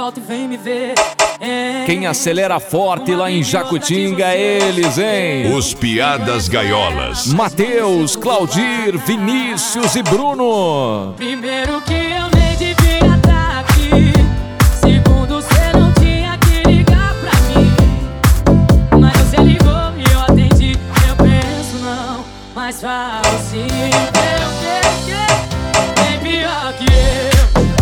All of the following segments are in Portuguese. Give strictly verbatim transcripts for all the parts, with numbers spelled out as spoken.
volta e vem me ver. Hein? Quem acelera forte lá em Jacutinga é eles, hein? Os Piadas Gaiolas. Matheus, Claudir, Vinícius e Bruno. Primeiro que eu nem devia estar aqui. Segundo, cê não tinha que ligar pra mim. Mas você ligou e eu atendi. Eu penso não, mas falo sim. Eu sei que é pior que eu,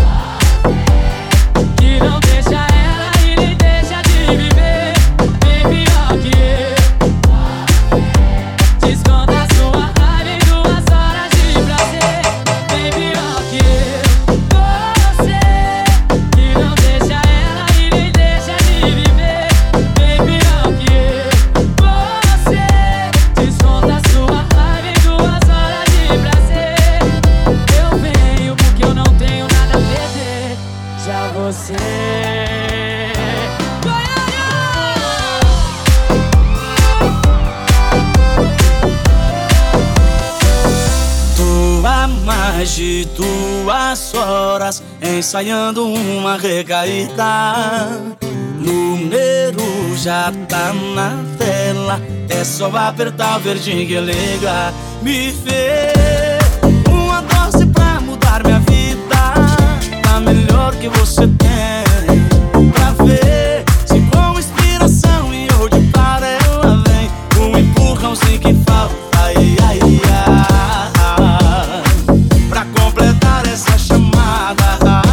que não deixa ela e nem deixa de viver. Bem pior que eu, te esconda sua raiva em duas horas de prazer. Bem pior que eu, você que não deixa ela e nem deixa de viver. Bem pior que eu, você te esconda sua raiva em duas horas de prazer. Eu venho porque eu não tenho nada a perder. Já você Tô há mais de duas horas ensaiando uma recaída. Número já tá na tela, é só apertar o verdinho que liga. Me vê uma dose pra mudar minha vida, a melhor que você tem, pra ver se com inspiração e eu de para ela vem. Um empurrãozinho que falta, ai, ai, ai, pra completar essa chamada.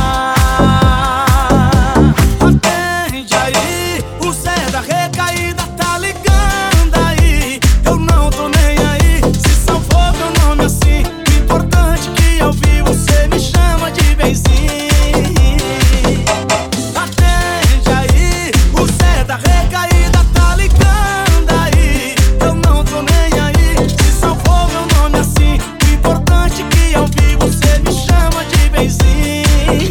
Atende aí, o Zé da recaída tá ligando aí. Eu não tô nem aí, se salvou meu nome assim. O importante que eu vi, você me chama de benzinho. Atende aí, o Zé da recaída tá ligando aí. Eu não tô nem aí, se salvou meu nome assim. O importante que eu vi, você me chama de benzinho.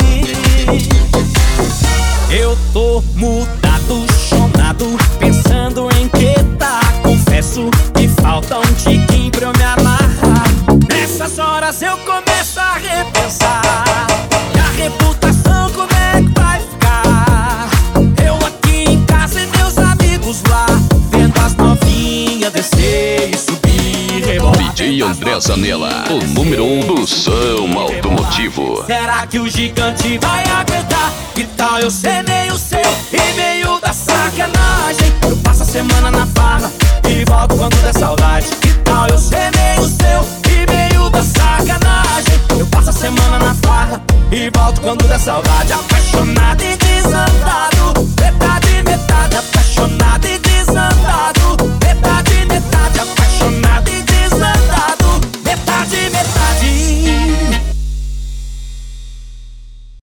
Eu tô mudado, chonado, pensando em que tá. Confesso que falta um tiquinho pra eu me amarrar. Nessas horas eu começo a repensar, e a reputação como é que vai ficar? Eu aqui em casa e meus amigos lá, vendo as novinhas descer e subir, rebolar. D J André Zanella, o número um do som automotivo. Será que o gigante vai aguentar? Que tal eu ser meio seu e meio da sacanagem? Eu passo a semana na farra e volto quando der saudade. Que tal eu ser meio seu e meio da sacanagem? Eu passo a semana na farra e volto quando der saudade. Apaixonado e desandado,